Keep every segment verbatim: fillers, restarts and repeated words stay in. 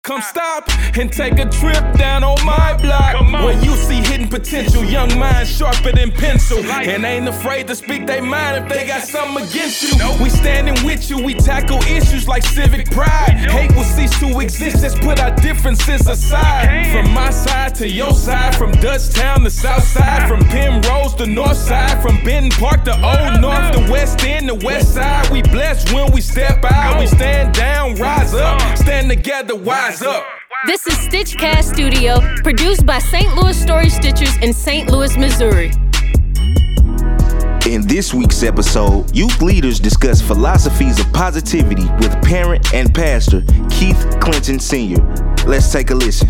come stop and take a trip down on my block. Where you see hidden potential, young minds sharper than pencil. And ain't afraid to speak their mind if they got something against you. We standing with you, we tackle issues like civic pride. Hate will cease to exist, let's put our differences aside. From my side to your side, from Dutchtown to South Side, from Penrose to North Side, from Benton Park to Old North, the West End, the West Side. We blessed when we step out, we stand down, rise up, stand together, wise up. This is Stitchcast Studio, produced by Saint Louis Story Stitchers in Saint Louis, Missouri. In this week's episode, youth leaders discuss philosophies of positivity with parent and pastor Keith Clinton Senior Let's take a listen.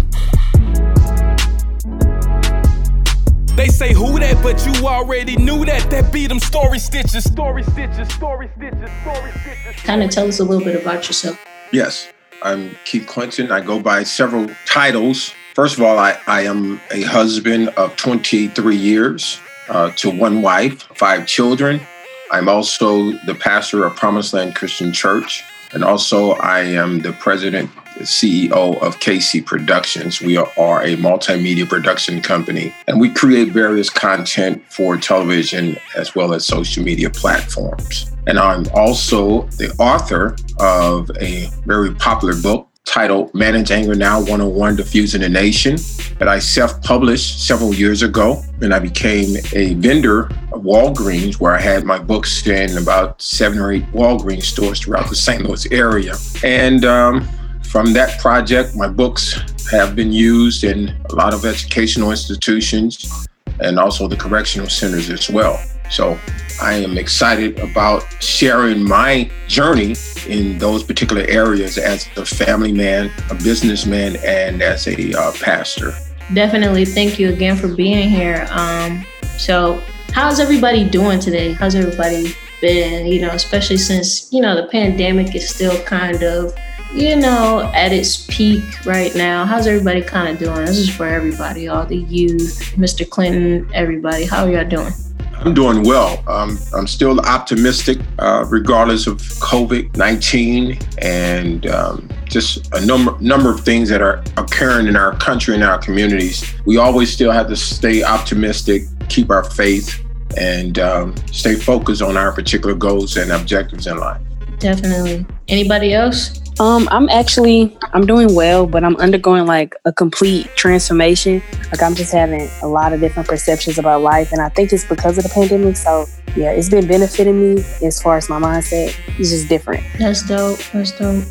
They say who that, but you already knew that. That be them story stitches, story stitches, story stitches, story stitches. Kind of tell us a little bit about yourself. Yes, I'm Keith Clinton. I go by several titles. First of all, I, I am a husband of twenty-three years uh, to one wife, five children. I'm also the pastor of Promised Land Christian Church. And also I am the president, C E O of K C Productions. We are, are a multimedia production company, and we create various content for television as well as social media platforms. And I'm also the author of a very popular book titled Manage Anger Now one oh one Diffusing the Nation that I self-published several years ago. And I became a vendor of Walgreens, where I had my books in about seven or eight Walgreens stores throughout the Saint Louis area. And um, from that project, my books have been used in a lot of educational institutions and also the correctional centers as well. So I am excited about sharing my journey in those particular areas as a family man, a businessman, and as a uh, pastor. Definitely. Thank you again for being here. Um, so how's everybody doing today? How's everybody been? You know, especially since, you know, the pandemic is still kind of, you know, at its peak right now. How's everybody kind of doing? This is for everybody, all the youth, Mister Clinton, everybody. How are y'all doing? I'm doing well. Um, I'm still optimistic, uh, regardless of COVID nineteen and um, just a number number of things that are occurring in our country and our communities. We always still have to stay optimistic, keep our faith, and um, stay focused on our particular goals and objectives in life. Definitely. Anybody else? Um, I'm actually, I'm doing well, but I'm undergoing like a complete transformation. Like I'm just having a lot of different perceptions about life. And I think it's because of the pandemic. So yeah, it's been benefiting me as far as my mindset. It's just different. That's dope. That's dope.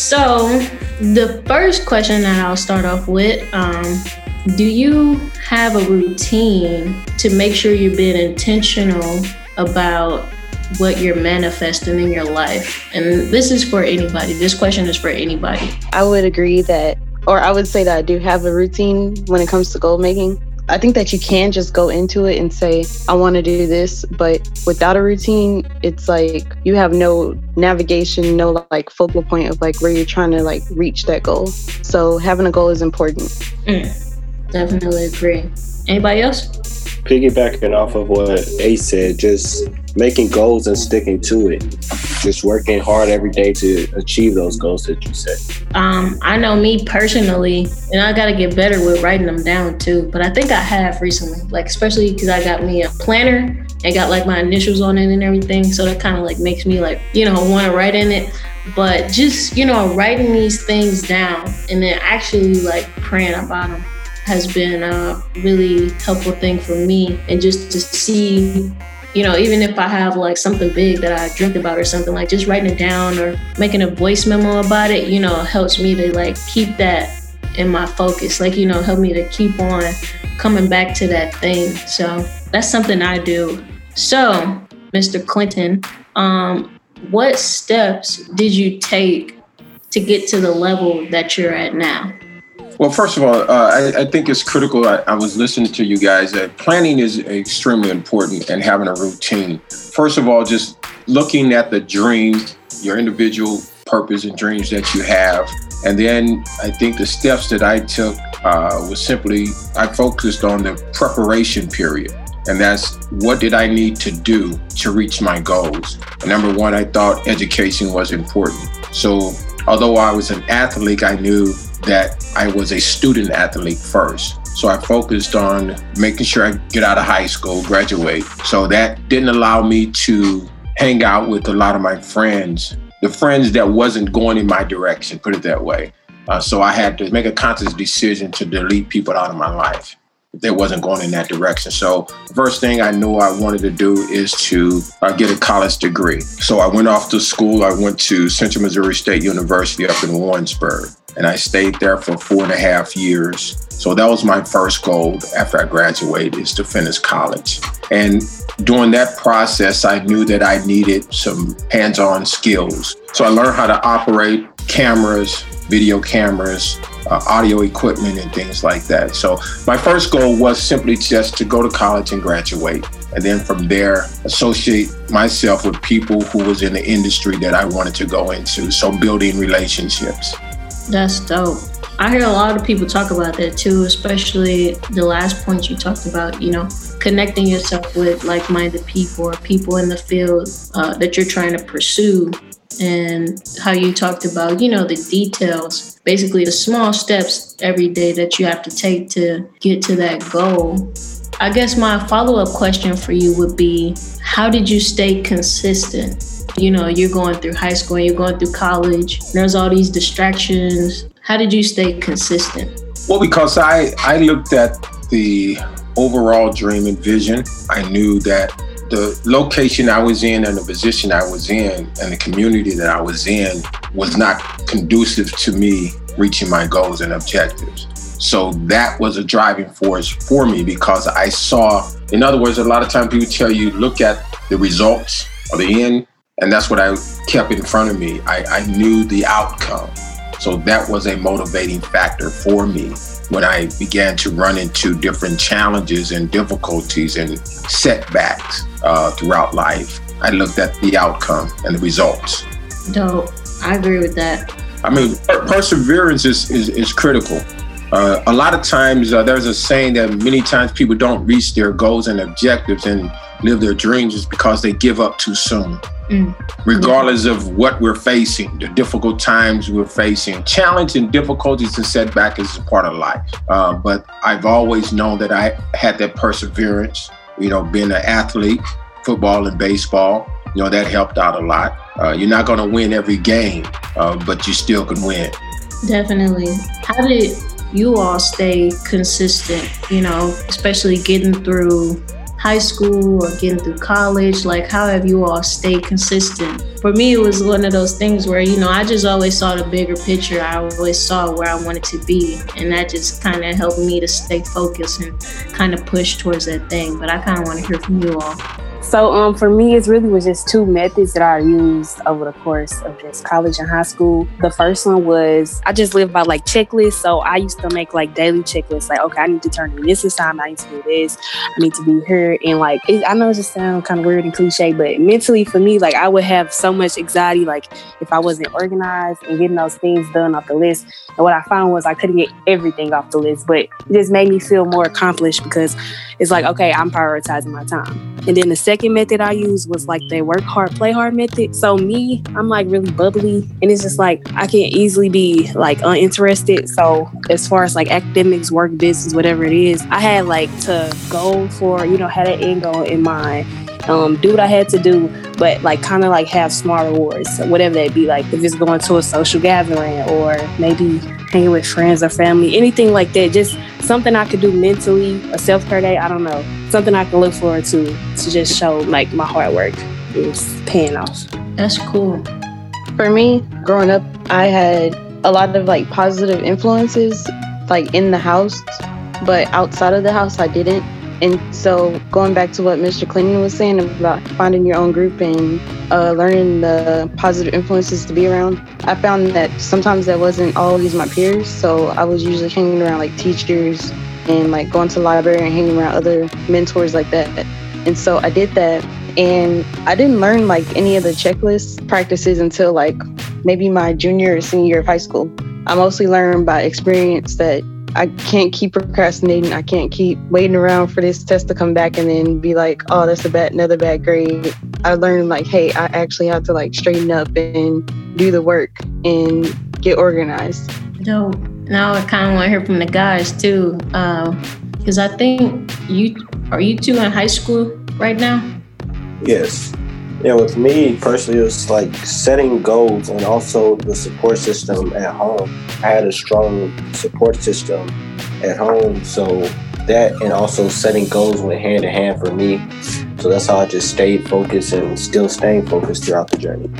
So the first question that I'll start off with, um, do you have a routine to make sure you're being intentional about what you're manifesting in your life? And this is for anybody. This question is for anybody. I would agree that, or I would say that I do have a routine when it comes to goal making. I think that you can just go into it and say, I want to do this, but without a routine, it's like you have no navigation, no like focal point of like where you're trying to like reach that goal. So having a goal is important. Mm, definitely agree. Anybody else? Piggybacking off of what Ace said, just making goals and sticking to it. Just working hard every day to achieve those goals that you set. Um, I know me personally, and I got to get better with writing them down too, but I think I have recently, like especially because I got me a planner and got like my initials on it and everything. So that kind of like makes me like, you know, want to write in it. But just, you know, writing these things down and then actually like praying about them has been a really helpful thing for me. And just to see, you know, even if I have like something big that I dreamt about or something, like just writing it down or making a voice memo about it, you know, helps me to like keep that in my focus, like, you know, help me to keep on coming back to that thing. So that's something I do. So, Mister Clinton, um, what steps did you take to get to the level that you're at now? Well, first of all, uh, I, I think it's critical. I, I was listening to you guys that planning is extremely important and having a routine. First of all, just looking at the dreams, your individual purpose and dreams that you have. And then I think the steps that I took uh, was simply, I focused on the preparation period. And that's what did I need to do to reach my goals? And number one, I thought education was important. So although I was an athlete, I knew that I was a student athlete first. So I focused on making sure I get out of high school, graduate. So that didn't allow me to hang out with a lot of my friends, the friends that wasn't going in my direction, put it that way. Uh, so I had to make a conscious decision to delete people out of my life if they wasn't going in that direction. So the first thing I knew I wanted to do is to uh, get a college degree. So I went off to school. I went to Central Missouri State University up in Warrensburg, and I stayed there for four and a half years. So that was my first goal after I graduated, is to finish college. And during that process, I knew that I needed some hands-on skills. So I learned how to operate cameras, video cameras, uh, audio equipment, and things like that. So my first goal was simply just to go to college and graduate. And then from there, associate myself with people who was in the industry that I wanted to go into. So building relationships. That's dope. I hear a lot of people talk about that too, especially the last point you talked about, you know, connecting yourself with like-minded people or people in the field uh, that you're trying to pursue, and how you talked about, you know, the details, basically the small steps every day that you have to take to get to that goal. I guess my follow-up question for you would be, how did you stay consistent? You know, you're going through high school and you're going through college. There's all these distractions. How did you stay consistent? Well, because I, I looked at the overall dream and vision. I knew that the location I was in and the position I was in and the community that I was in was not conducive to me reaching my goals and objectives. So that was a driving force for me, because I saw, in other words, a lot of times people tell you, look at the results or the end, and that's what I kept in front of me. I, I knew the outcome. So that was a motivating factor for me when I began to run into different challenges and difficulties and setbacks uh, throughout life. I looked at the outcome and the results. Dope. I agree with that. I mean, per- perseverance is, is, is critical. Uh, a lot of times uh, there's a saying that many times people don't reach their goals and objectives and live their dreams is because they give up too soon. Mm. Regardless yeah. of what we're facing, the difficult times we're facing, challenge and difficulties and setbacks is a part of life. Uh, but I've always known that I had that perseverance, you know, being an athlete, football and baseball, you know, that helped out a lot. Uh, you're not going to win every game, uh, but you still can win. Definitely. How did you all stay consistent, you know, especially getting through high school or getting through college? Like, how have you all stayed consistent? For me, it was one of those things where, you know, I just always saw the bigger picture. I always saw where I wanted to be. And that just kind of helped me to stay focused and kind of push towards that thing. But I kind of want to hear from you all. So um, for me, it really was just two methods that I used over the course of just college and high school. The first one was, I just lived by like checklists. So I used to make like daily checklists. Like, okay, I need to turn in this assignment. I need to do this. I need to be here. And like, it, I know it just sounds kind of weird and cliche, but mentally for me, like I would have so much anxiety, like if I wasn't organized and getting those things done off the list. And what I found was I couldn't get everything off the list, but it just made me feel more accomplished because it's like, okay, I'm prioritizing my time. And then the second method I used was like the work hard, play hard method. So me, I'm like really bubbly, and it's just like I can easily be like uninterested. So as far as like academics, work, business, whatever it is, I had like to go for, you know, had an end goal in mind. Um, do what I had to do, but like kind of like have small rewards, so whatever that be, like if it's going to a social gathering or maybe hanging with friends or family, anything like that, just something I could do mentally, a self-care day, I don't know, something I can look forward to, to just show like my hard work is paying off. That's cool. For me, growing up, I had a lot of like positive influences like in the house, but outside of the house, I didn't. And so going back to what Mister Clinton was saying about finding your own group and uh, learning the positive influences to be around, I found that sometimes that wasn't always my peers. So I was usually hanging around like teachers and like going to the library and hanging around other mentors like that. And so I did that. And I didn't learn like any of the checklist practices until like maybe my junior or senior year of high school. I mostly learned by experience that I can't keep procrastinating. I can't keep waiting around for this test to come back and then be like, oh, that's a bad, another bad grade. I learned like, hey, I actually have to like straighten up and do the work and get organized. Dope. Now I kind of want to hear from the guys too, because uh, I think you are you two in high school right now? Yes. Yeah, with me personally, it was like setting goals and also the support system at home. I had a strong support system at home, so that and also setting goals went hand in hand for me. So that's how I just stayed focused and still staying focused throughout the journey.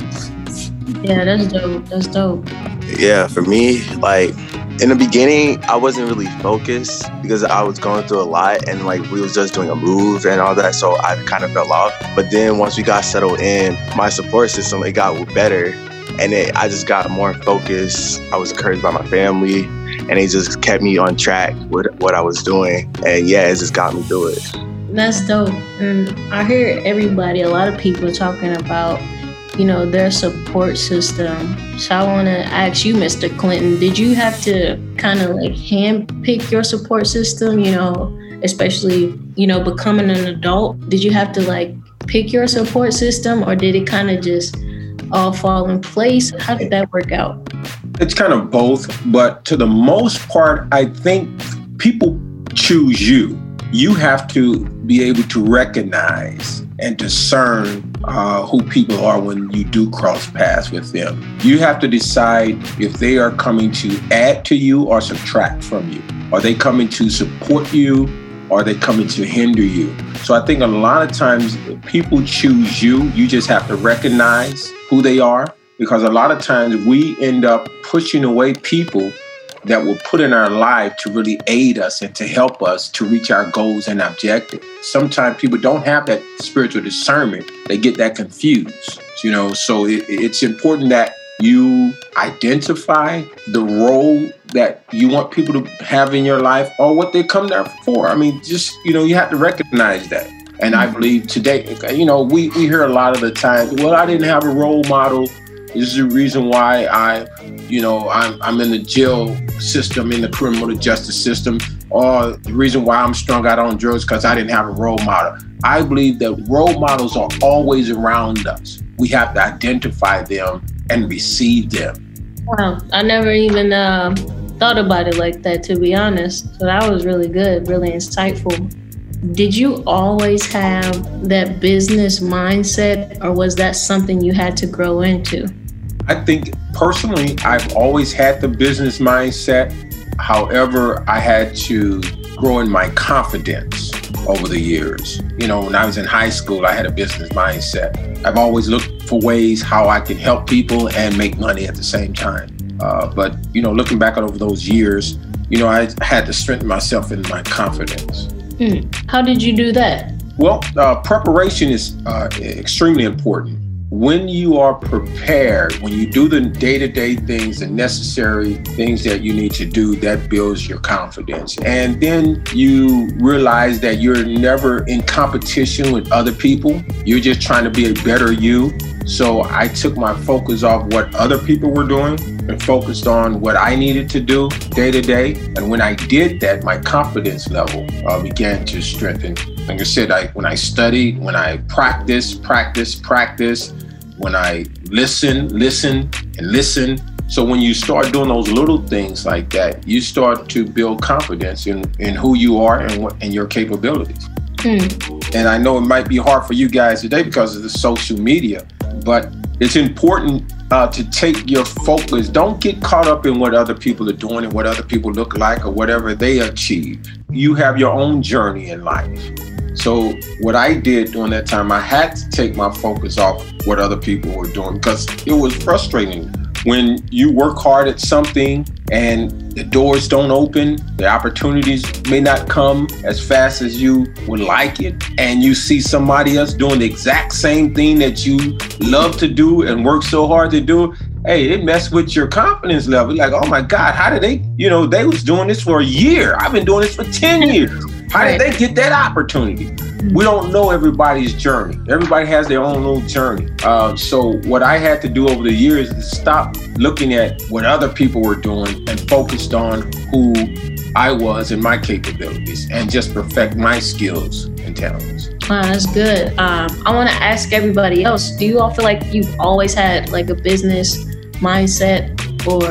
Yeah, that's dope. That's dope. Yeah, for me, like in the beginning, I wasn't really focused because I was going through a lot and like we was just doing a move and all that. So I kind of fell off. But then once we got settled in, my support system, it got better. And it, I just got more focused. I was encouraged by my family and it just kept me on track with what I was doing. And yeah, it just got me through it. That's dope. And I hear everybody, a lot of people talking about, you know, their support system. So I want to ask you, Mister Clinton, did you have to kind of like hand pick your support system, you know, especially, you know, becoming an adult? Did you have to like pick your support system or did it kind of just all fall in place? How did that work out? It's kind of both, but to the most part, I think people choose you. You have to be able to recognize and discern uh, who people are when you do cross paths with them. You have to decide if they are coming to add to you or subtract from you. Are they coming to support you or are they coming to hinder you? So I think a lot of times people choose you. You just have to recognize who they are, because a lot of times we end up pushing away people that will put in our life to really aid us and to help us to reach our goals and objectives. Sometimes people don't have that spiritual discernment. They get that confused, you know, so it, it's important that you identify the role that you want people to have in your life or what they come there for. I mean, just, you know, you have to recognize that. And I believe today, you know, we, we hear a lot of the time, well, I didn't have a role model. This is the reason why I, you know, I'm I'm in the jail system, in the criminal justice system, or the reason why I'm strung out on drugs because I didn't have a role model. I believe that role models are always around us. We have to identify them and receive them. Wow, I never even uh, thought about it like that, to be honest. So that was really good, really insightful. Did you always have that business mindset, or was that something you had to grow into? I think personally, I've always had the business mindset. However, I had to grow in my confidence over the years. You know, when I was in high school, I had a business mindset. I've always looked for ways how I can help people and make money at the same time. Uh, but, you know, looking back over those years, you know, I had to strengthen myself in my confidence. Mm. How did you do that? Well, uh, preparation is uh, extremely important. When you are prepared, when you do the day-to-day things, the necessary things that you need to do, that builds your confidence. And then you realize that you're never in competition with other people. You're just trying to be a better you. So I took my focus off what other people were doing and focused on what I needed to do day to day. And when I did that, my confidence level uh, began to strengthen. Like I said, I, when I studied, when I practice, practice, practice, when I listen, listen, and listen. So when you start doing those little things like that, you start to build confidence in, in who you are and, what, and your capabilities. Mm. And I know it might be hard for you guys today because of the social media, but it's important uh, to take your focus. Don't get caught up in what other people are doing and what other people look like or whatever they achieve. You have your own journey in life. So what I did during that time, I had to take my focus off what other people were doing because it was frustrating. When you work hard at something and the doors don't open, the opportunities may not come as fast as you would like it, and you see somebody else doing the exact same thing that you love to do and work so hard to do, hey, it messed with your confidence level. Like, oh my God, how did they, you know, they was doing this for a year. I've been doing this for ten years. How did they get that opportunity? We don't know everybody's journey. Everybody has their own little journey. Uh, so what I had to do over the years is stop looking at what other people were doing and focused on who I was and my capabilities and just perfect my skills and talents. Wow, that's good. Um, I want to ask everybody else, do you all feel like you've always had like a business mindset, or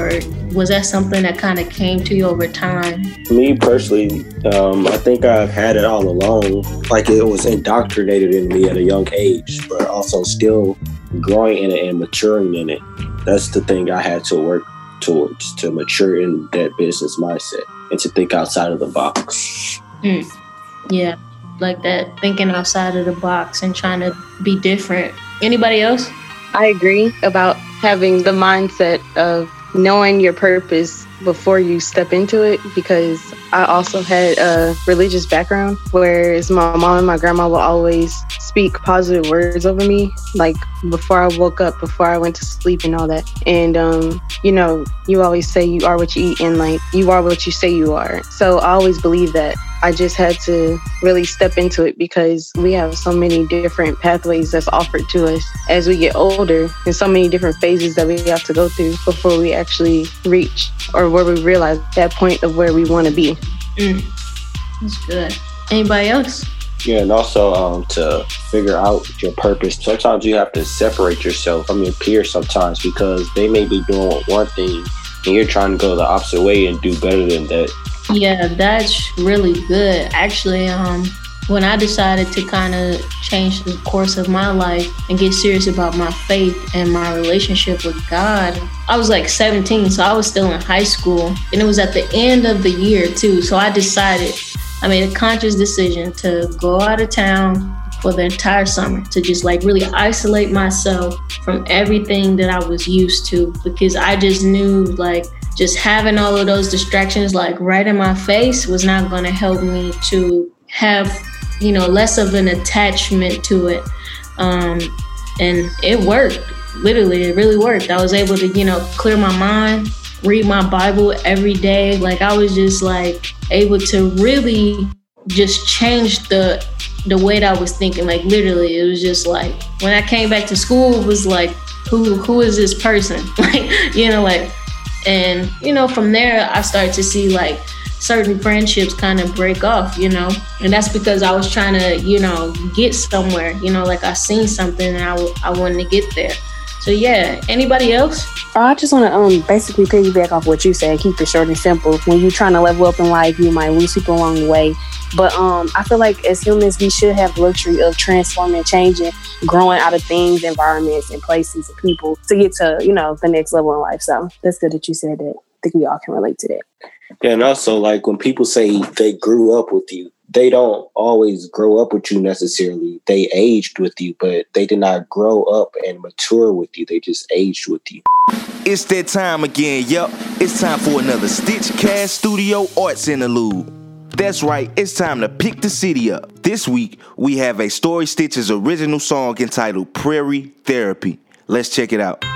was that something that kind of came to you over time? Me personally, um, I think I've had it all along. Like it was indoctrinated in me at a young age, but also still growing in it and maturing in it. That's the thing I had to work towards, to mature in that business mindset and to think outside of the box. Mm. Yeah, like that, thinking outside of the box and trying to be different. Anybody else? I agree about having the mindset of knowing your purpose before you step into it, because I also had a religious background, whereas my mom and my grandma will always speak positive words over me, like before I woke up, before I went to sleep and all that. And, um, you know, you always say you are what you eat, and like you are what you say you are. So I always believe that. I just had to really step into it because we have so many different pathways that's offered to us as we get older, and so many different phases that we have to go through before we actually reach or where we realize that point of where we want to be. Mm. That's good. Anybody else? Yeah, and also um, to figure out your purpose, sometimes you have to separate yourself from your peers sometimes, because they may be doing one thing and you're trying to go the opposite way and do better than that. Yeah, that's really good. Actually, um, when I decided to kind of change the course of my life and get serious about my faith and my relationship with God, I was like seventeen, so I was still in high school. And it was at the end of the year too. So I decided, I made a conscious decision to go out of town for the entire summer, to just like really isolate myself from everything that I was used to, because I just knew like just having all of those distractions like right in my face was not going to help me to have, you know, less of an attachment to it. Um, and it worked. Literally, it really worked. I was able to, you know, clear my mind, read my Bible every day. Like I was just like able to really just change the the way that I was thinking. Like literally, it was just like when I came back to school, it was like, who who is this person? Like, you know, like, and, you know, from there, I started to see like certain friendships kind of break off, you know, and that's because I was trying to, you know, get somewhere, you know, like I seen something and I, w- I wanted to get there. So, yeah. Anybody else? I just want to um basically piggyback off what you said, keep it short and simple. When you're trying to level up in life, you might lose people along the way. But um, I feel like as humans, we should have the luxury of transforming, changing, growing out of things, environments, and places and people to get to, you know, the next level in life. So that's good that you said that. I think we all can relate to that. Yeah, and also, like, when people say they grew up with you, they don't always grow up with you necessarily. They aged with you, but they did not grow up and mature with you. They just aged with you. It's that time again, yup. It's time for another Stitch Cast Studio Arts Interlude. That's right, it's time to pick the city up. This week, we have a Story Stitches original song entitled Prairie Therapy. Let's check it out.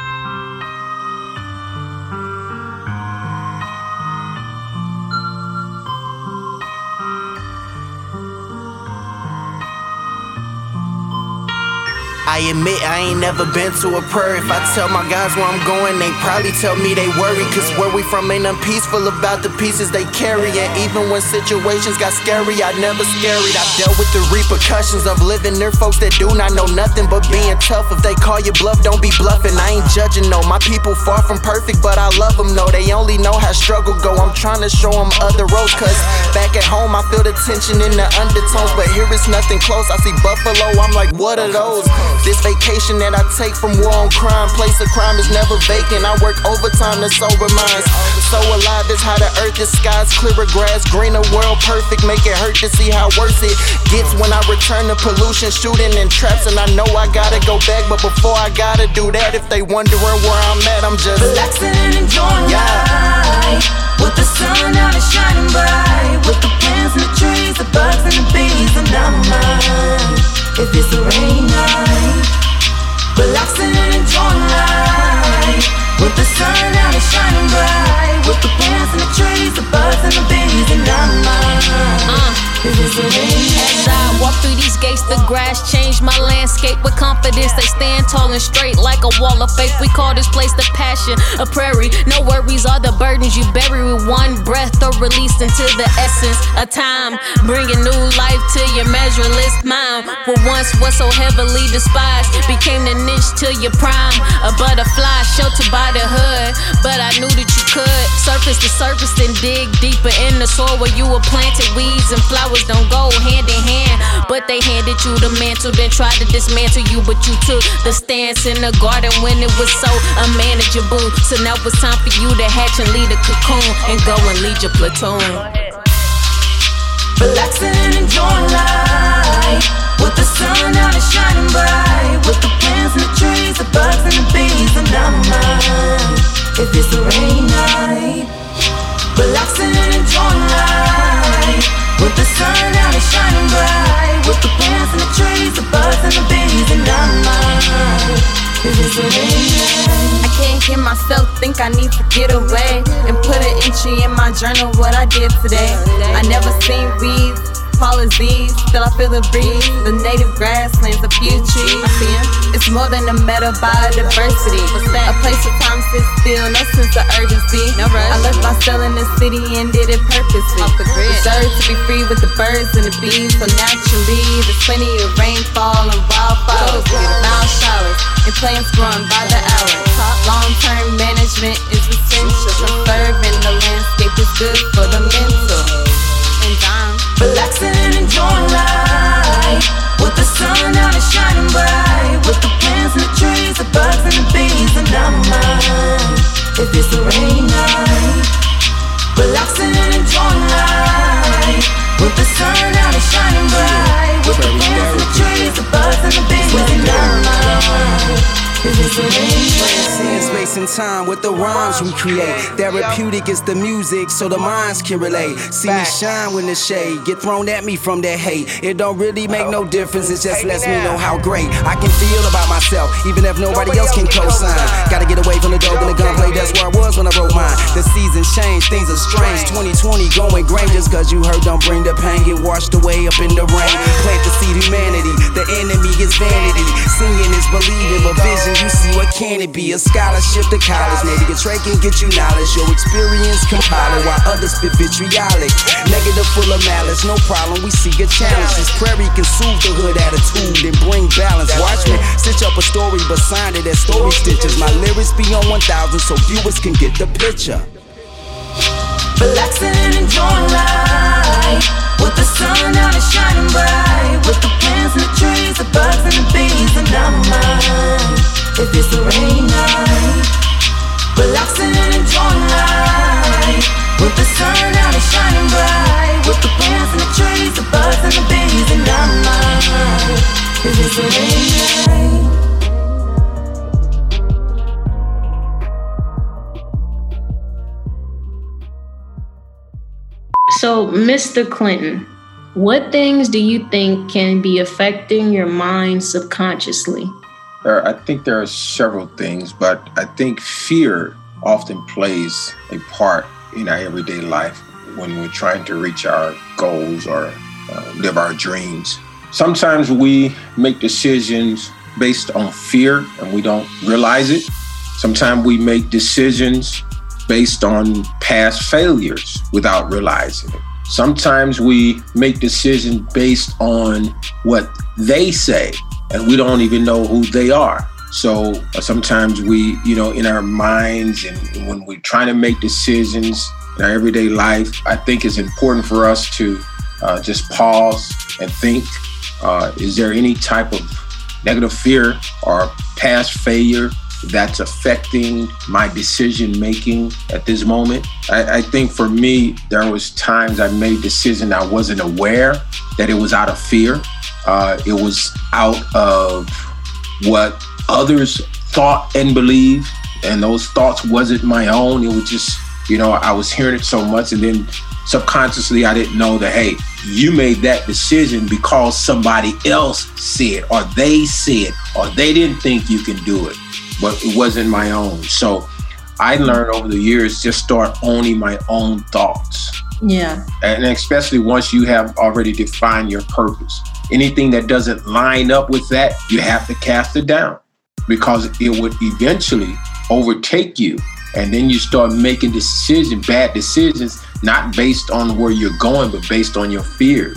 I admit I ain't never been to a prairie. If I tell my guys where I'm going, they probably tell me they worry. Cause where we from ain't unpeaceful about the pieces they carry. And even when situations got scary, I never scarried. I dealt with the repercussions of living near folks that do not know nothing but being tough. If they call you bluff, don't be bluffing. I ain't judging, no. My people far from perfect, but I love them, no. They only know how struggle go. I'm trying to show them other roads. Cause back at home, I feel the tension in the undertones. But here it's nothing close. I see Buffalo, I'm like, what are those? This vacation that I take from war on crime, place of crime is never vacant. I work overtime to sober minds. So alive is how the earth is, skies clearer, grass greener, world perfect. Make it hurt to see how worse it gets when I return to pollution, shooting and traps. And I know I gotta go back, but before I gotta do that, if they wondering where I'm at, I'm just relaxing and enjoying life. With the sun out and shining bright, with the plants and the trees, the bugs and the bees, and I'm mine. If it's a rainy night, relaxing and enjoying life. With the sun out and shining bright, with the plants and the trees, the birds and the bees, and I'm mine. Uh, if it's a rainy night. As I walk through these gates, the grass changed my landscape with confidence. They stand tall and straight like a wall of faith. We call this place the passion, a prairie. No worries are the burdens you bury with one breath or released into the essence of time. Bringing new life to your measureless mind. What once was so heavily despised became the niche to your prime. A butterfly sheltered by the hood, but I knew that you could surface the surface and dig deeper in the soil where you were planted. Weeds and flowers don't go hand in hand, but they handed you the mantle, then tried to dismantle you, but you took the stance in the garden when it was so unmanageable. So now it's time for you to hatch and lead a cocoon and go and lead your platoon. Relaxing and enjoying life, with the sun out and shining bright, with the plants and the trees, the bugs and the bees, and I don't mind if it's a rainy night. Relaxing and enjoying life, with the sun out and shining bright, with the plants and the trees, the bugs and the bees, and I don't mind if it's a rainy night. I can't hear myself think I need to get away and put an entry in my journal what I did today. I never seen weeds tall as these, still I feel the breeze. The native grasslands, a few trees. I see 'em. It's more than a meta biodiversity. A place where time sits still, no sense of urgency. No rush. I left my cell in the city and did it purposely. Off the grid. Deserve to be free with the birds and the bees. So naturally, there's plenty of rainfall and wildflowers. Mount showers and plants growing by the hour. Long-term management is essential. Conserving the landscape is good for the mental. And I'm relaxing and enjoying life, with the sun out and shining bright, with the plants and the trees, the bugs and the bees, and I don't mind if it's a rainy night. Relaxing and enjoying life, with the sun out and shining bright, with the plants and the trees, the bugs and the bees, and I don't mind if it's a rainy night. Seeing space and time with the rhymes we create. Therapeutic is the music so the minds can relate. See me shine when the shade get thrown at me from that hate. It don't really make no difference, it just lets me know how great I can feel about myself, even if nobody else can co-sign. Gotta get away from the dope and the gunplay, that's where I was when I wrote mine. The seasons change, things are strange. twenty twenty going grain, just cause you heard don't bring the pain. Get washed away up in the rain. Plant the seed humanity, the enemy is vanity. Singing is believing, but vision you see, what can it be? A scholarship to college, maybe a trade can get you knowledge. Your experience compile it while others spit vitriolic. Negative full of malice, no problem, we see a challenge. This prairie can soothe the hood attitude and bring balance. Watch me stitch up a story, but sign it as story stitches. My lyrics be on one thousand so viewers can get the picture. Relaxing and enjoying life, with the sun out and shining bright, with the plants and the trees, the bugs and the bees, and I don't mind if it's a rainy night. Relaxing and enjoying life, with the sun out and shining bright, with the plants and the trees, the bugs and the bees, and I don't mind if it's a rainy night. So, Mister Clinton, what things do you think can be affecting your mind subconsciously? There, I think there are several things, but I think fear often plays a part in our everyday life when we're trying to reach our goals or uh, live our dreams. Sometimes we make decisions based on fear and we don't realize it. Sometimes we make decisions based on past failures without realizing it. Sometimes we make decisions based on what they say and we don't even know who they are. So uh, sometimes we, you know, in our minds and, and when we're trying to make decisions in our everyday life, I think it's important for us to uh, just pause and think, uh, is there any type of negative fear or past failure that's affecting my decision making at this moment? I, I think for me, there was times I made decisions I wasn't aware that it was out of fear. Uh, it was out of what others thought and believed, and those thoughts wasn't my own. It was just, you know, I was hearing it so much, and then subconsciously I didn't know that, hey, you made that decision because somebody else said, or they said, or they didn't think you can do it, but it wasn't my own. So I learned over the years, just start owning my own thoughts. Yeah. And especially once you have already defined your purpose. Anything that doesn't line up with that, you have to cast it down because it would eventually overtake you. And then you start making decisions, bad decisions, not based on where you're going, but based on your fears.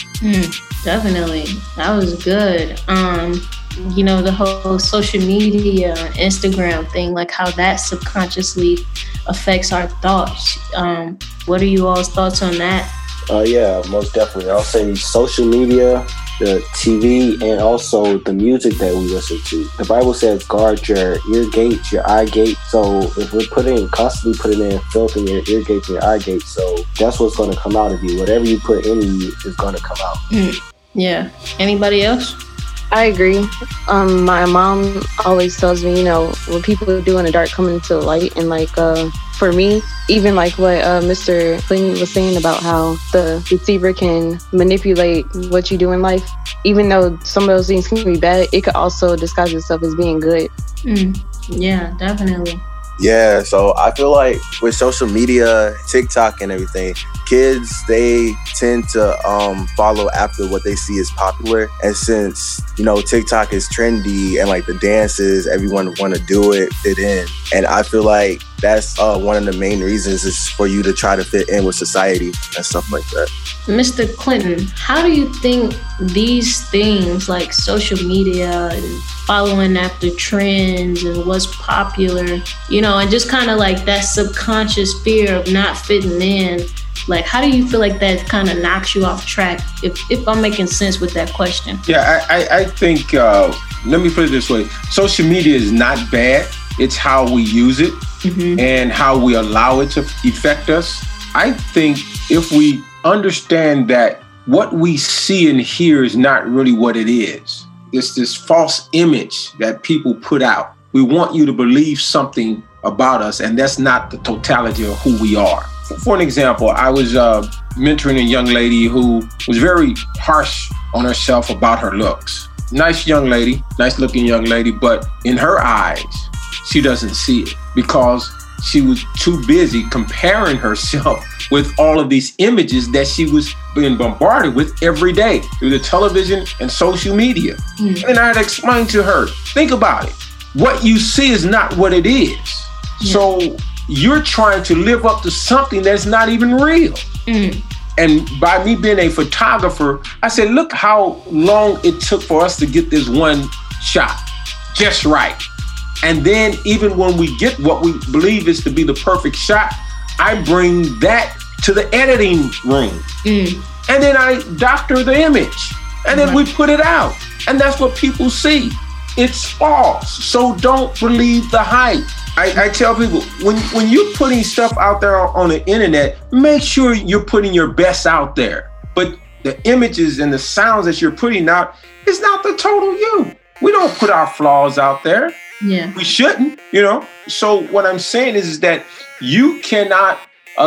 Mm, definitely. That was good. Um, you know, the whole social media, Instagram thing, like how that subconsciously affects our thoughts. Um, what are you all's thoughts on that? Uh, yeah, most definitely. I'll say social media, the T V, and also the music that we listen to. The Bible says guard your ear gates, your eye gate. So if we're putting, constantly putting in filth in your ear gates and your eye gates, so that's what's going to come out of you. Whatever you put in you is going to come out. Mm, yeah. Anybody else? I agree. Um, my mom always tells me, you know, when people do in the dark come into the light, and like uh, for me, even like what uh, Mister Clinton was saying about how the deceiver can manipulate what you do in life, even though some of those things can be bad, it could also disguise itself as being good. Mm, yeah, definitely. Yeah, so I feel like with social media, TikTok and everything, kids, they tend to um, follow after what they see is popular. And since, you know, TikTok is trendy and like the dances, everyone want to do it, fit in. And I feel like that's uh, one of the main reasons is for you to try to fit in with society and stuff like that. Mister Clinton, how do you think these things like social media and following after trends and what's popular, you know, and just kind of like that subconscious fear of not fitting in, like how do you feel like that kind of knocks you off track, if, if I'm making sense with that question? Yeah, I, I, I think, uh, let me put it this way. Social media is not bad. It's how we use it mm-hmm. and how we allow it to affect us. I think if we understand that what we see and hear is not really what it is. It's this false image that people put out. We want you to believe something about us, and that's not the totality of who we are. For an example, I was uh, mentoring a young lady who was very harsh on herself about her looks. Nice young lady, nice looking young lady, but in her eyes, she doesn't see it because she was too busy comparing herself with all of these images that she was being bombarded with every day through the television and social media. Mm. And I had explained to her, think about it. What you see is not what it is. Yeah. So you're trying to live up to something that's not even real. Mm. And by me being a photographer, I said, look how long it took for us to get this one shot just right. And then even when we get what we believe is to be the perfect shot, I bring that to the editing room. Mm. And then I doctor the image. And then right. we put it out. And that's what people see. It's false. So don't believe the hype. I, I tell people, when, when you're putting stuff out there on the internet, make sure you're putting your best out there. But the images and the sounds that you're putting out is not the total you. We don't put our flaws out there. Yeah. We shouldn't, you know? So what I'm saying is, is that you cannot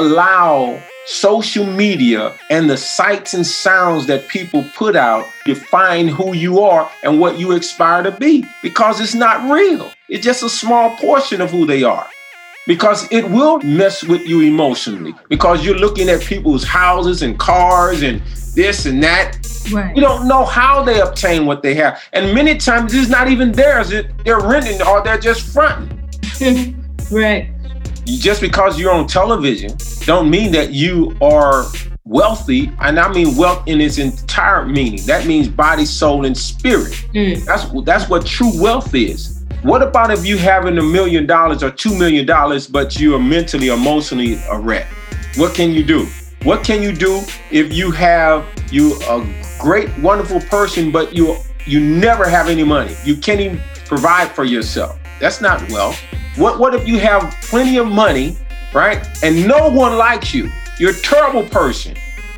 allow social media and the sights and sounds that people put out define who you are and what you aspire to be, because it's not real. It's just a small portion of who they are, because it will mess with you emotionally, because you're looking at people's houses and cars and this and that. Right. You don't know how they obtain what they have. And many times it's not even theirs. They're renting or they're just fronting. Right. Just because you're on television don't mean that you are wealthy. And I mean wealth in its entire meaning. That means body, soul, and spirit. Mm. That's, that's what true wealth is. What about if you having a million dollars or two million dollars, but you are mentally, emotionally a wreck? What can you do? What can you do if you have you a great, wonderful person, but you you never have any money? You can't even provide for yourself. That's not wealth. What what if you have plenty of money, right? And no one likes you. You're a terrible person.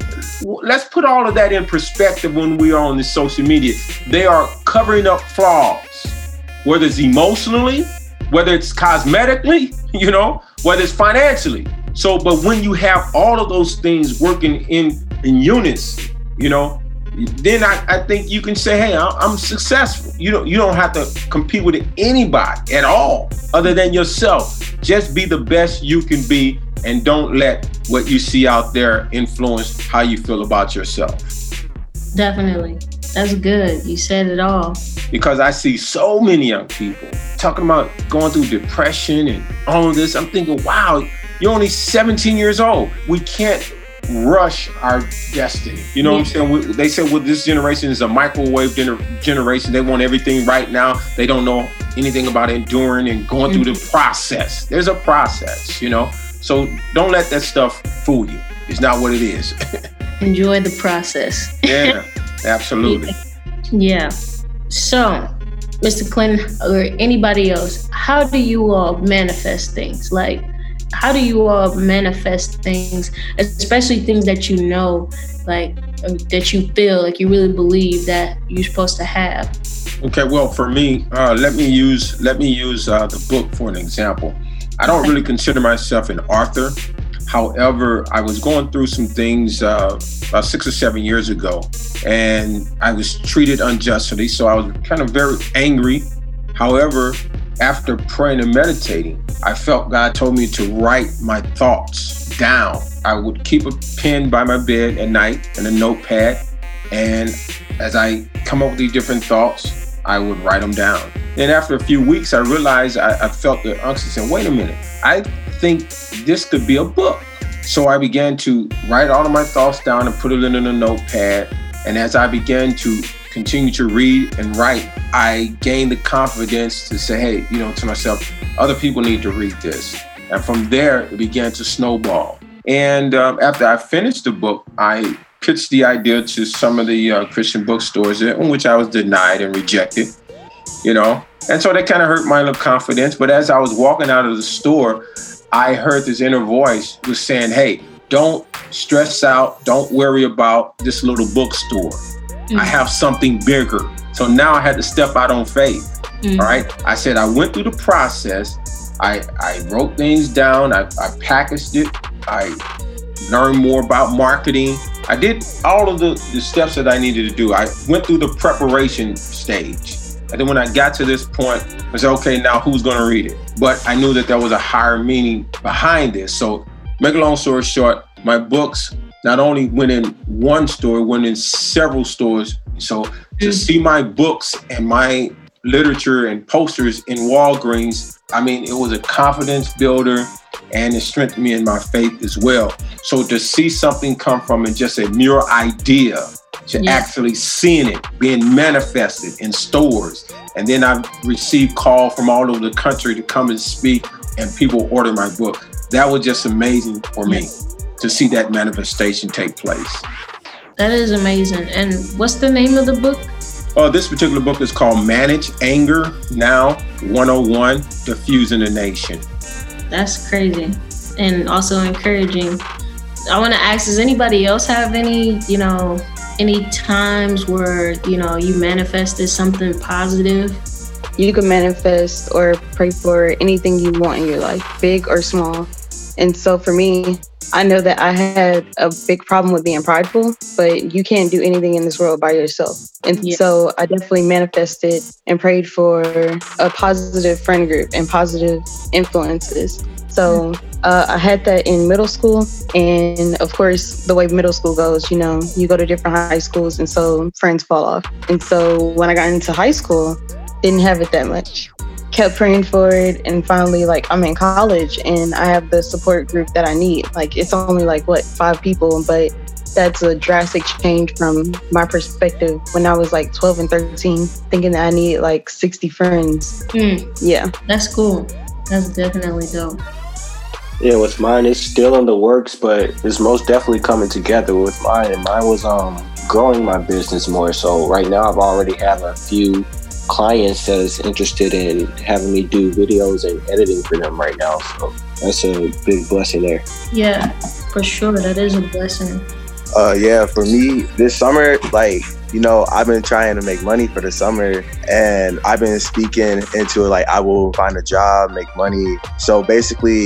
Let's put all of that in perspective when we are on the social media. They are covering up flaws, whether it's emotionally, whether it's cosmetically, you know, whether it's financially. So, but when you have all of those things working in, in unison, you know, then I, I think you can say, hey, I'm successful. You don't, you don't have to compete with anybody at all other than yourself. Just be the best you can be and don't let what you see out there influence how you feel about yourself. Definitely. That's good. You said it all. Because I see so many young people talking about going through depression and all of this. I'm thinking, wow, you're only seventeen years old. We can't rush our destiny. You know yeah. what I'm saying? We, they said, well, this generation is a microwave gener- generation. They want everything right now. They don't know anything about enduring and going mm-hmm. through the process. There's a process, you know? So don't let that stuff fool you. It's not what it is. Enjoy the process. Yeah, absolutely. Yeah. So, Mister Clinton or anybody else, how do you all manifest things? Like, how do you all manifest things, especially things that you know, like that you feel like you really believe that you're supposed to have? Okay, well, for me, uh, let me use let me use uh, the book for an example. I don't really consider myself an author. However, I was going through some things uh, about six or seven years ago, and I was treated unjustly. So I was kind of very angry. However, after praying and meditating, I felt God told me to write my thoughts down. I would keep a pen by my bed at night and a notepad. And as I come up with these different thoughts, I would write them down. Then after a few weeks, I realized I, I felt the unction saying, wait a minute, I think this could be a book. So I began to write all of my thoughts down and put it in a notepad. And as I began to continue to read and write, I gained the confidence to say, hey, you know, to myself, other people need to read this. And from there, it began to snowball. And um, after I finished the book, I pitched the idea to some of the uh, Christian bookstores in which I was denied and rejected, you know. And so that kind of hurt my little confidence. But as I was walking out of the store, I heard this inner voice was saying, hey, don't stress out. Don't worry about this little bookstore. Mm-hmm. I have something bigger. So now I had to step out on faith. Mm-hmm. All right. I said, I went through the process. I, I wrote things down. I, I packaged it. I learned more about marketing. I did all of the, the steps that I needed to do. I went through the preparation stage. And then when I got to this point, I said, okay, now who's going to read it? But I knew that there was a higher meaning behind this. So make a long story short, my books not only went in one store, went in several stores. So to mm. see my books and my literature and posters in Walgreens, I mean, it was a confidence builder and it strengthened me in my faith as well. So to see something come from it, just a mere idea, to yeah. actually seeing it being manifested in stores. And then I've received call from all over the country to come and speak and people order my book. That was just amazing for me to see that manifestation take place. That is amazing. And what's the name of the book? Uh, this particular book is called Manage Anger Now one oh one, Diffusing the Nation. That's crazy and also encouraging. I want to ask, does anybody else have any, you know, any times where, you know, you manifested something positive? You can manifest or pray for anything you want in your life, big or small. And so for me, I know that I had a big problem with being prideful, but you can't do anything in this world by yourself. And yeah. so I definitely manifested and prayed for a positive friend group and positive influences. So uh, I had that in middle school. And of course, the way middle school goes, you know, you go to different high schools and so friends fall off. And so when I got into high school, didn't have it that much. Kept praying for it, and finally, like, I'm in college and I have the support group that I need. Like, it's only like what five people, but that's a drastic change from my perspective when I was like twelve and thirteen, thinking that I needed like sixty friends. Mm. Yeah, that's cool. That's definitely dope. Yeah, with mine, it's still in the works, but it's most definitely coming together with mine. And mine was um growing my business more. So right now, I've already have a few clients that is interested in having me do videos and editing for them right now. So that's a big blessing there. Yeah, for sure. That is a blessing. Uh, yeah, for me, this summer, like, you know, I've been trying to make money for the summer, and I've been speaking into it, like, I will find a job, make money. So basically,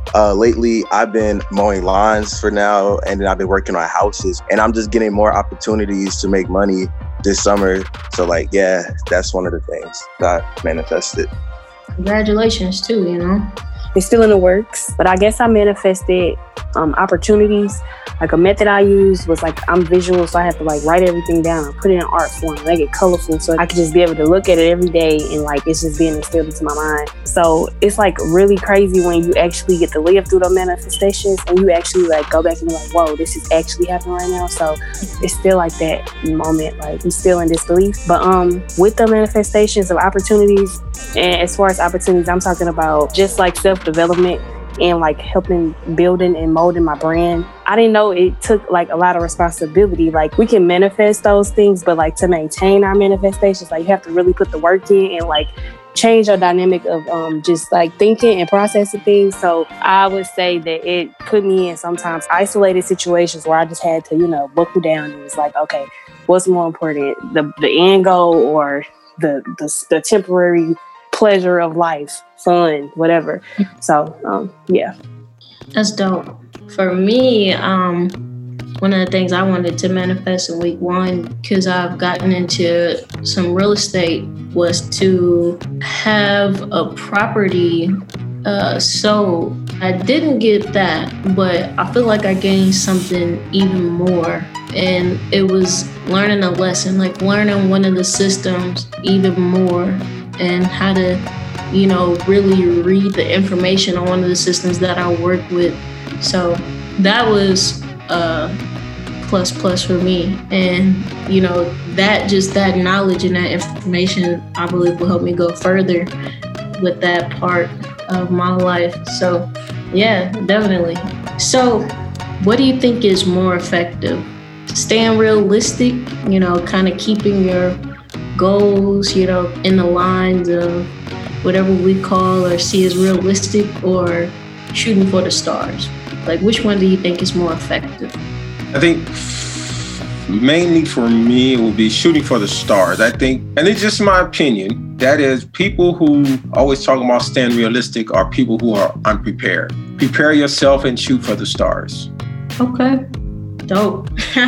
Uh, lately, I've been mowing lawns for now, and then I've been working on houses, and I'm just getting more opportunities to make money this summer. So, like, yeah, that's one of the things that I manifested. Congratulations, too, you know? It's still in the works, but I guess I manifested um, opportunities. Like a method I use was like, I'm visual, so I have to like write everything down and put it in art form, make it colorful so I can just be able to look at it every day and like it's just being instilled into my mind. So it's like really crazy when you actually get to live through the manifestations and you actually like go back and be like, whoa, this is actually happening right now. So it's still like that moment, like I'm still in disbelief. But um, with the manifestations of opportunities, and as far as opportunities, I'm talking about just like self-development and like helping building and molding my brand. I didn't know it took like a lot of responsibility. Like we can manifest those things, but like to maintain our manifestations, like you have to really put the work in and like change your dynamic of um, just like thinking and processing things. So I would say that it put me in sometimes isolated situations where I just had to, you know, buckle down and it's like, okay, what's more important, the the end goal or the the, the temporary pleasure of life, fun, whatever. So, um, yeah. That's dope. For me, um, one of the things I wanted to manifest in week one, because I've gotten into some real estate, was to have a property uh, sold. I didn't get that, but I feel like I gained something even more. And it was learning a lesson, like learning one of the systems even more, and how to, you know, really read the information on one of the systems that I work with. So that was a plus plus for me. And, you know, that just that knowledge and that information, I believe will help me go further with that part of my life. So yeah, definitely. So what do you think is more effective? Staying realistic, you know, kind of keeping your goals, you know, in the lines of whatever we call or see as realistic, or shooting for the stars? Like, which one do you think is more effective? I think mainly for me, it will be shooting for the stars. I think, and it's just my opinion, that is, people who always talk about staying realistic are people who are unprepared. Prepare yourself and shoot for the stars. Okay. Dope.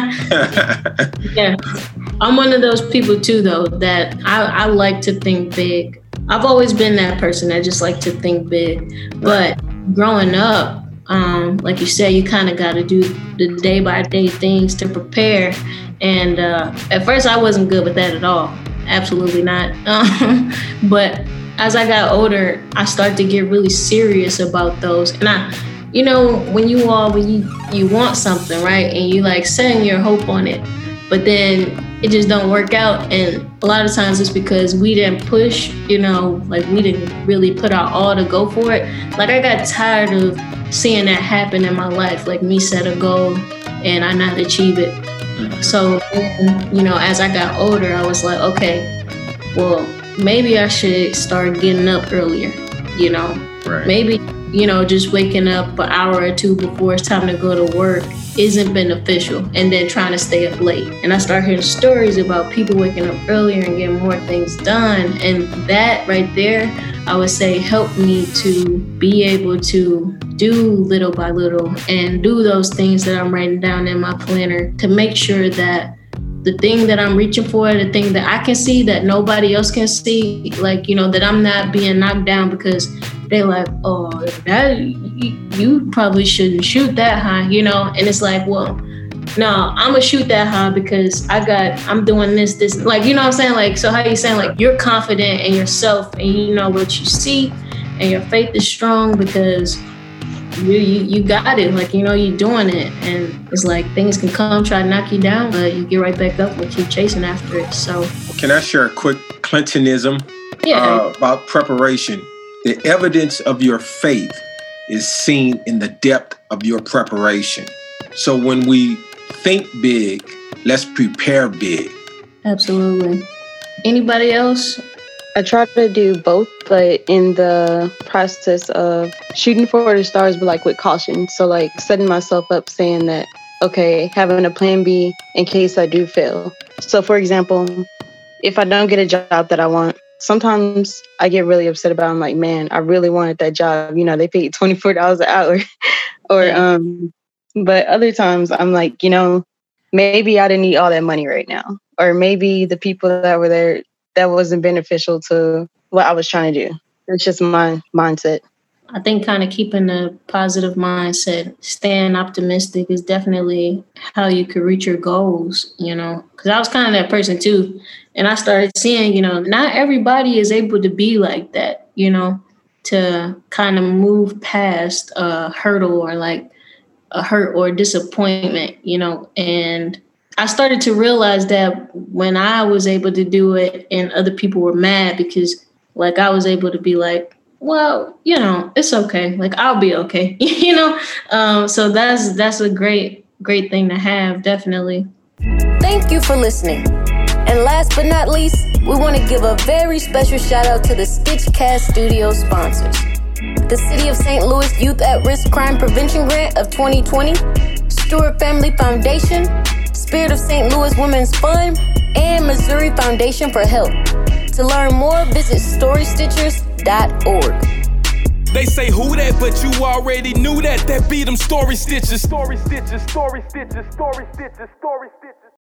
Yeah. I'm one of those people too, though, that I, I like to think big. I've always been that person that just like to think big. But growing up, um, like you said, you kind of got to do the day by day things to prepare. And uh, at first I wasn't good with that at all. Absolutely not. Um, but as I got older, I started to get really serious about those. And I, you know, when you all, when you, you want something, right? And you like setting your hope on it, but then it just don't work out. And a lot of times it's because we didn't push, you know, like we didn't really put our all to go for it. Like I got tired of seeing that happen in my life, like me set a goal and I not achieve it. Mm-hmm. So, you know, as I got older, I was like, okay, well, maybe I should start getting up earlier, you know, right. Maybe, you know, just waking up an hour or two before it's time to go to work isn't beneficial, and then trying to stay up late. And I start hearing stories about people waking up earlier and getting more things done. And that right there, I would say, helped me to be able to do little by little and do those things that I'm writing down in my planner to make sure that the thing that I'm reaching for, the thing that I can see that nobody else can see, like, you know, that I'm not being knocked down because they're like, oh, that you probably shouldn't shoot that high, you know? And it's like, well, no, I'm gonna shoot that high because I got, I'm doing this, this, like, you know what I'm saying? Like, so how you saying, like, you're confident in yourself and you know what you see and your faith is strong because you, you, you got it. Like, you know, you're doing it. And it's like things can come, try to knock you down, but you get right back up and keep chasing after it. So. Can I share a quick Clintonism yeah. uh, about preparation? The evidence of your faith is seen in the depth of your preparation. So when we think big, let's prepare big. Absolutely. Anybody else? I try to do both, but in the process of shooting for the stars, but like with caution. So like setting myself up saying that, okay, having a plan B in case I do fail. So for example, if I don't get a job that I want, sometimes I get really upset about it. I'm like, man, I really wanted that job. You know, they paid twenty-four dollars an hour. or, yeah. um, but other times I'm like, you know, maybe I didn't need all that money right now. Or maybe the people that were there, that wasn't beneficial to what I was trying to do. It's just my mindset. I think kind of keeping a positive mindset, staying optimistic is definitely how you could reach your goals, you know, because I was kind of that person too. And I started seeing, you know, not everybody is able to be like that, you know, to kind of move past a hurdle or like a hurt or disappointment, you know. And I started to realize that when I was able to do it and other people were mad because like I was able to be like, well, you know, it's okay. Like, I'll be okay, you know? Um, so that's that's a great, great thing to have, definitely. Thank you for listening. And last but not least, we want to give a very special shout out to the Stitchcast Studio sponsors. The City of Saint Louis Youth at Risk Crime Prevention Grant of twenty twenty, Stewart Family Foundation, Spirit of Saint Louis Women's Fund, and Missouri Foundation for Health. To learn more, visit story stitchers dot org. They say who that, but you already knew that. That be them story stitches. Story stitches, story stitches, story stitches, story stitches.